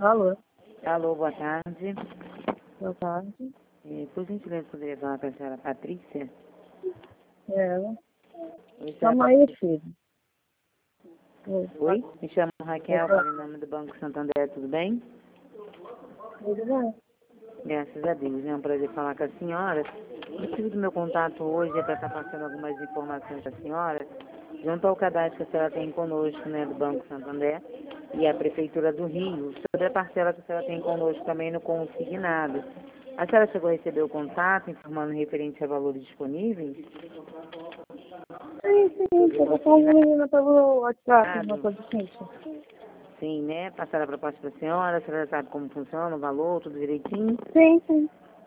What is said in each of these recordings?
Alô, Alô, boa tarde. boa tarde. Por gentileza, poderia falar com a senhora Patrícia? É ela. Oi, Calma aí, filho. Oi, me chamo Raquel, Oi. falo em nome do Banco Santander, tudo bem? Tudo bem? Graças a Deus, é um prazer falar com a senhora. O motivo do meu contato hoje é para estar passando algumas informações para a senhora, junto ao cadastro que a senhora tem conosco, né, do Banco Santander, e a Prefeitura do Rio, sobre a parcela que a senhora tem conosco também no consignado. A senhora chegou a receber o contato informando referente a valores disponíveis? Sim, eu tô menina pelo WhatsApp, Ah, não tô difícil. sim, né? Passaram a proposta para a senhora sabe como funciona, o valor, tudo direitinho. Sim.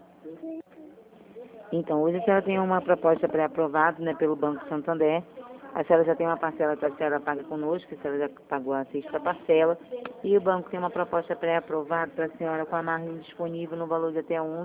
Então, hoje a senhora tem uma proposta pré-aprovada, né, pelo Banco Santander. A senhora já tem uma parcela que a senhora paga conosco, a senhora já pagou a sexta parcela. E o banco tem uma proposta pré-aprovada para a senhora com a margem disponível no valor de até R$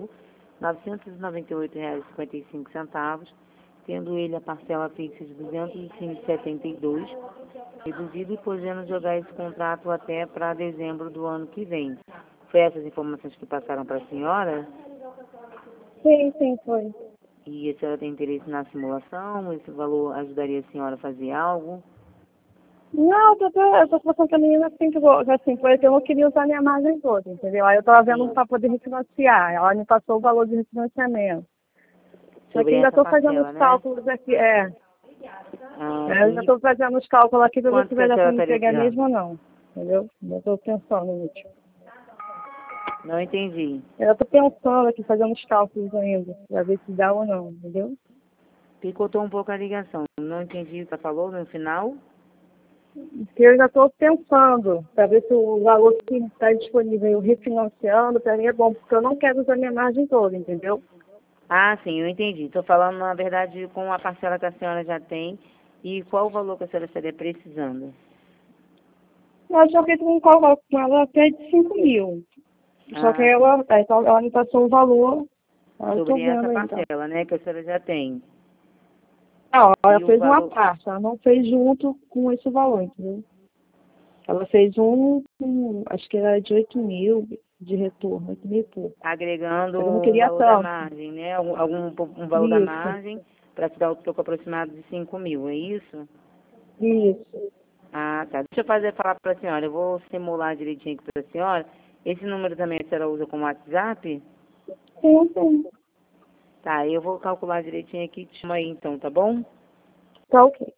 11.998,55, tendo ele a parcela fixa de R$ 205,72, reduzido e podendo jogar esse contrato até para dezembro do ano que vem. Foi essas informações que passaram para a senhora? Sim, foi. E a senhora tem interesse na simulação? Esse valor ajudaria a senhora a fazer algo? Não, eu tô conversando com a menina assim, assim, foi que eu não queria usar minha margem toda, entendeu? Aí eu tava vendo Sim, para poder refinanciar. Ela me passou o valor de refinanciamento. Só que sobre ainda essa estou fazendo parcela, os né? cálculos aqui, ainda E estou fazendo os cálculos aqui para ver se quanto que vai a dar para senhora me estaria pegar precisando? mesmo ou não, entendeu? Eu estou pensando no último. Não entendi. Eu estou pensando aqui, fazendo os cálculos ainda, para ver se dá ou não, entendeu? Picotou um pouco a ligação. Não entendi o que você falou no final. Porque eu já estou pensando, para ver se o valor que está disponível eu refinanciando, para mim é bom, porque eu não quero usar minha margem toda, entendeu? Ah, sim, eu entendi. Estou falando, na verdade, com a parcela que a senhora já tem e qual o valor que a senhora estaria precisando. Eu já fiz um cálculo com ela até de 5 mil. Só que Ah, sim. ela me passou o valor, aí eu estou Sobre essa vendo aí, então. parcela, né, que a senhora já tem. Não, ela E o fez uma valor... parte, ela não fez junto com esse valor, entendeu? Ela fez acho que era de 8 mil de retorno, 8 mil e pouco. agregando Eu não o queria valor da tanto. margem, né? Um valor da Isso, margem para te dar o troco aproximado de 5 mil, é isso? isso. Ah, tá. Deixa eu falar para a senhora. Eu vou simular direitinho aqui para a senhora. Esse número também a senhora usa como WhatsApp? Sim. Tá, eu vou calcular direitinho aqui e te chamo aí então, tá bom? Tá ok.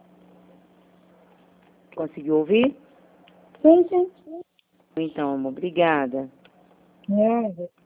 Conseguiu ouvir? Sim. Então, amor, obrigada. É.